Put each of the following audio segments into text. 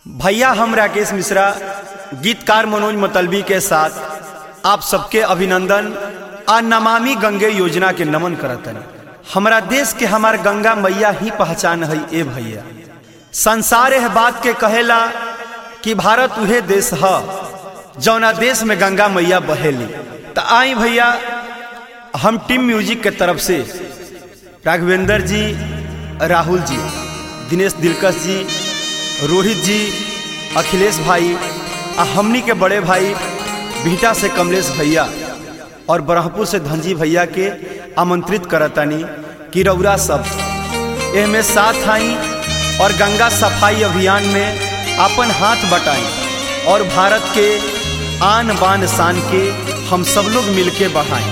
भैया हम राकेश मिश्रा गीतकार मनोज मतलबी के साथ आप सबके अभिनंदन आ नमामि गंगे योजना के नमन करतन। हमारा देश के हमार गंगा मैया ही पहचान है। ए भैया संसार यह बात के कहेला कि भारत उहे देश है जौना देश में गंगा मैया बहेली। तो आई भैया हम टीम म्यूजिक के तरफ से राघवेंद्र जी, राहुल जी, दिनेश दिलकश जी, रोहित जी, अखिलेश भाई आ हमनी के बड़े भाई भीटा से कमलेश भैया और ब्रह्मपुर से धनजी भैया के आमंत्रित करतानी कि रउरा सब एहमे साथ आई और गंगा सफाई अभियान में अपन हाथ बटाएं और भारत के आन बान शान के हम सब लोग मिलके बढ़ाएं।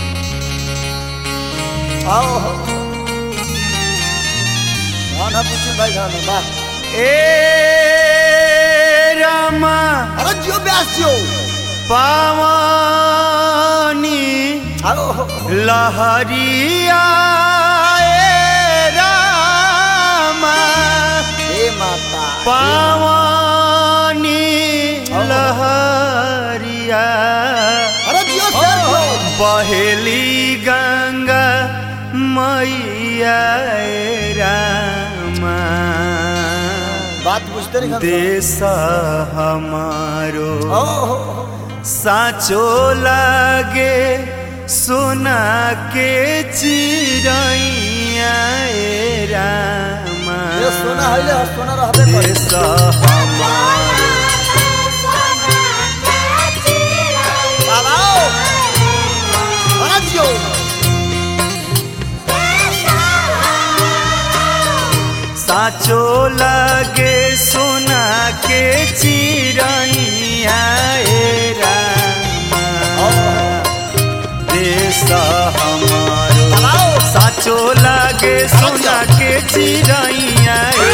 आओ गाना पूछो भाई गाना बा ए रामा अरे जियो ब्यास जियो पावानी आओ लहरिया ए रामा हे माता पावानी लहरिया अरे जियो सर बहेली गंगा मैया ए रामा बात पूछते नहीं देश हमारो ओहो साचो लागे सोना के चिड़ैया ए रामा ये सोना है ले सोना रहबे करे देश हमारो बाबा अरे जियो साचो लागे सोना के चिड़ैया ए रामा देश हमारो साचो लागे सोना के चिड़ैया ए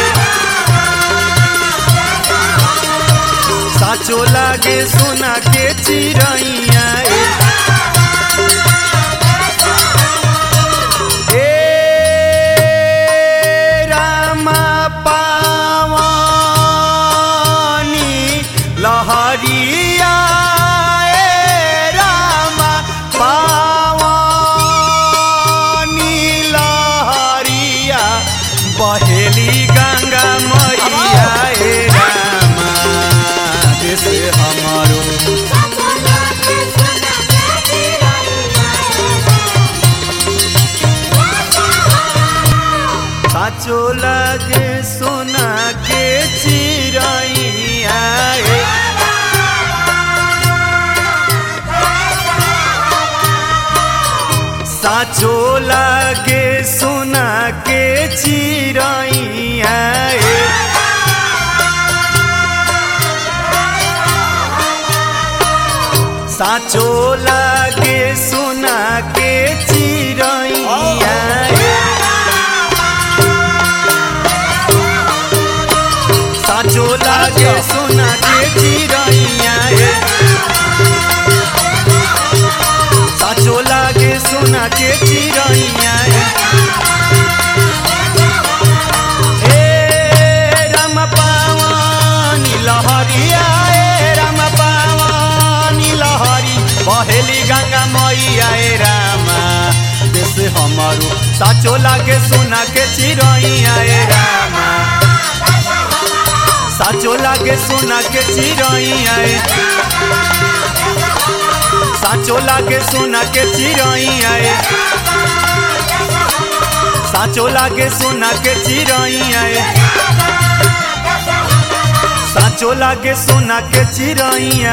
साचो लागे सोना के चिड़ैया लहरिया ए रामा पावानी लहरिया बहेली गंगा मैया ए रामा देश हमारो साचो लागे सोना के चिड़ैया साचो लागे सोना के चिड़ैया साचो लागे सोना के चिड़ैया साचो लागे सोना के चिड़ैया साचो लागे सोना के चिड़ैया ए राम पावानी लहरिया ए राम पावानी लहरी बहेली गंगा मैया ए रामा देश हमारो साचो लागे सोना के चिड़ैया ए रामा साचो लागे सोना के चिड़ैया साचो लागे सोना के चिड़ैया साचो लागे सोना के चिड़ैया साचो लागे सोना के चिड़ैया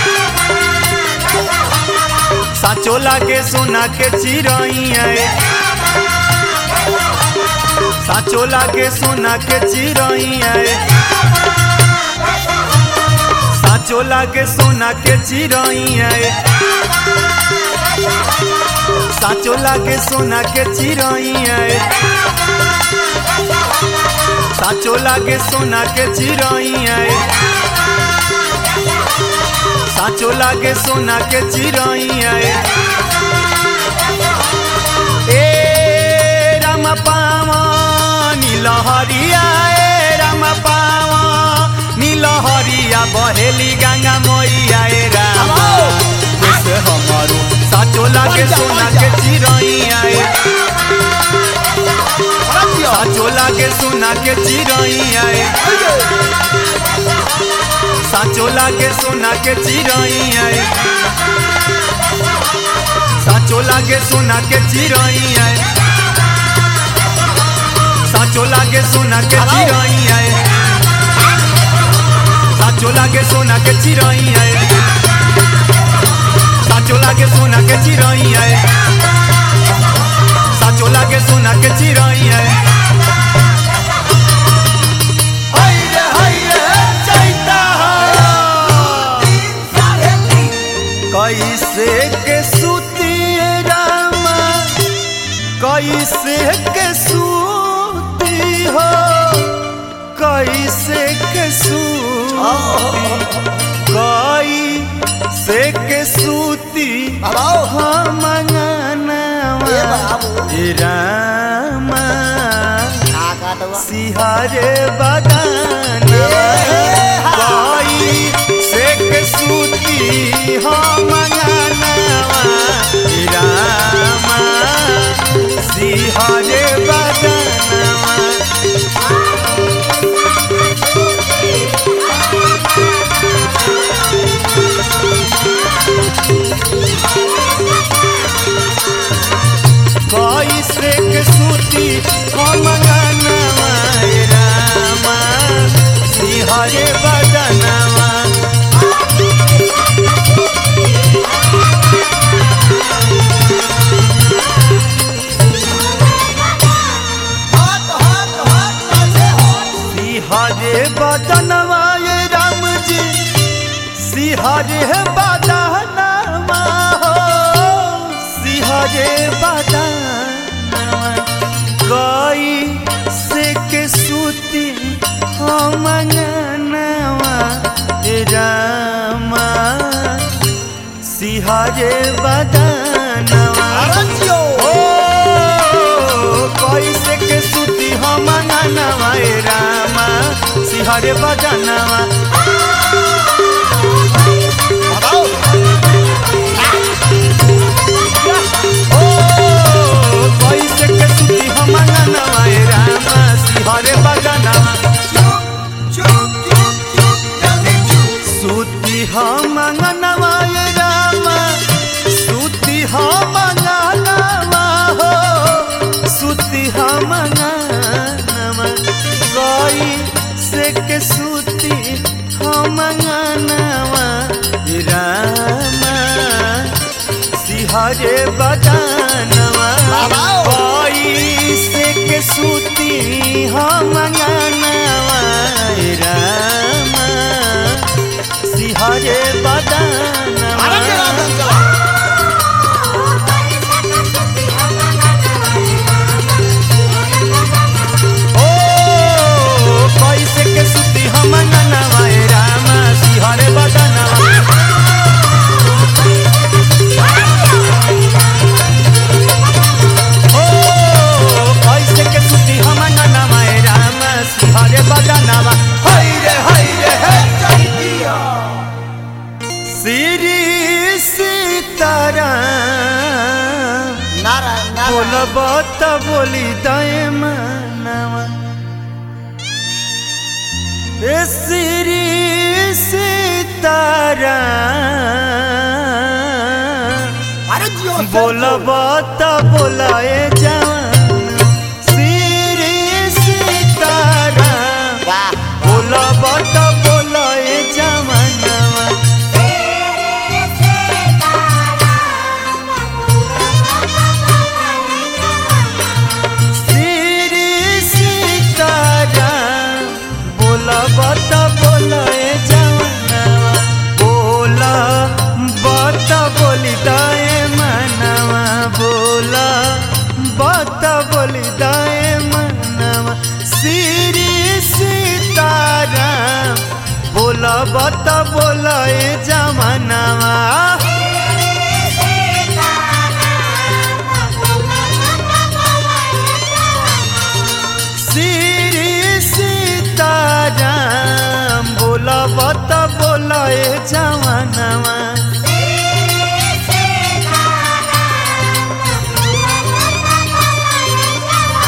साचो लागे सोना के चिड़ैया साचो लागे सोना के चिड़ैया साचो लागे सोना के चिड़ैया साचो लागे सोना के चिड़ैया साचो लागे सोना के चिड़ैया साचो लागे सोना के चिड़ैया ए राम पावानी लहरिया ए राम पावानी कहेली गंगा मैया ए रामा जैसे हमारो साचो लागे सोना के चिरैया साचो लागे सोना के चिरैया साचो लागे सोना के चिरैया साचो लागे सोना के चिरैया साचो लागे सोना के चिरैया साचो लागे सोना के चिरैया साचो लागे सोना के चिरैया साचो लागे सोना के चिरैया कैसे के सूती रामा कैसे के सूती हो कैसे के सूती कैसे के सूती हम रामा सिहारे बगाना कैसे के सूती हम रामा सिहारे बगाना कैसे के सूती हम रामा सिहारे बगाना सिहारे बदनवा ये राम जी सिहारे बदनवा हो सिहारे बदनवा कैसे के सूती हम रामा सिहारे बदनवा कैसे के सूती हम रामा सिहारे बदनवा कैसे के सूती हम रामा सिहारे बदनवा सूती हम रामा सूती हम हो सूती हम कैसे के सूती हम रामा सिहारे बदनवा कैसे के सूती हम रामा सिहारे बदनवा कैसे के सूती हम रामा सिहारे बदनवा कैसे के सूती हम रामा सिहारे बदनवा श्री सीताराम बोलब त बोली दय मनवा श्री सीताराम बोलब त बोलाए जवान श्री सीताराम बोलब त बोलाए जवानवा श्री सीताराम बोलब त बोलाए जवानवा बोला बत बोली दए मनवा बोला बत बोली दए मनवा श्री सीताराम बोला बत बोलाए जवानवा श्री सीताराम बोला बोलब त बोलाए जवानवा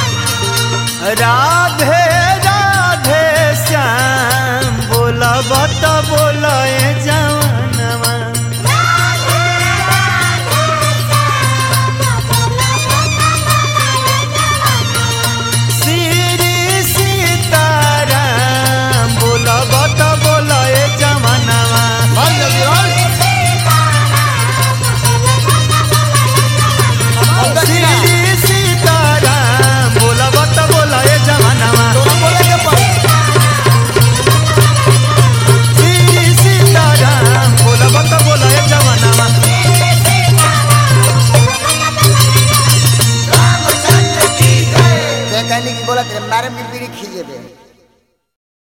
राधे राधे श्याम बोलब